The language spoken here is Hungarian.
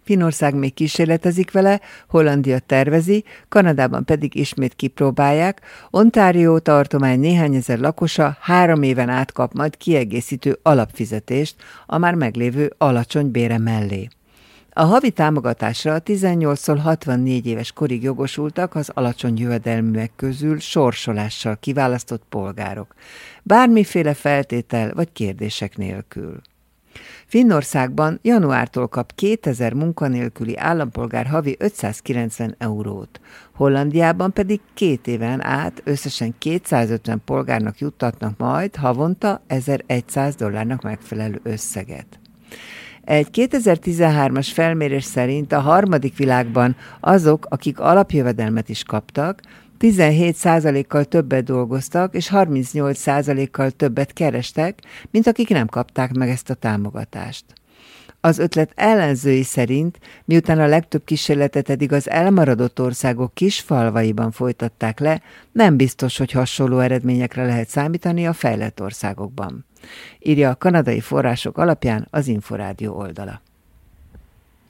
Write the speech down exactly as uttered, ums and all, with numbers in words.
Finnország még kísérletezik vele, Hollandia tervezi, Kanadában pedig ismét kipróbálják. Ontario tartomány néhány ezer lakosa három éven át kap majd kiegészítő alapfizetést a már meglévő alacsony bére mellé. A havi támogatásra a tizennyolctól hatvannégy éves korig jogosultak az alacsony jövedelműek közül sorsolással kiválasztott polgárok, bármiféle feltétel vagy kérdések nélkül. Finnországban januártól kap kétezer munkanélküli állampolgár havi ötszázkilencven eurót, Hollandiában pedig két éven át összesen kétszázötven polgárnak juttatnak majd havonta ezerszáz dollárnak megfelelő összeget. Egy kétezer-tizenhármas felmérés szerint a harmadik világban azok, akik alapjövedelmet is kaptak, tizenhét százalékkal többet dolgoztak, és harmincnyolc százalékkal többet kerestek, mint akik nem kapták meg ezt a támogatást. Az ötlet ellenzői szerint, miután a legtöbb kísérletet eddig az elmaradott országok kis falvaiban folytatták le, nem biztos, hogy hasonló eredményekre lehet számítani a fejlett országokban. Írja a kanadai források alapján az Inforádió oldala.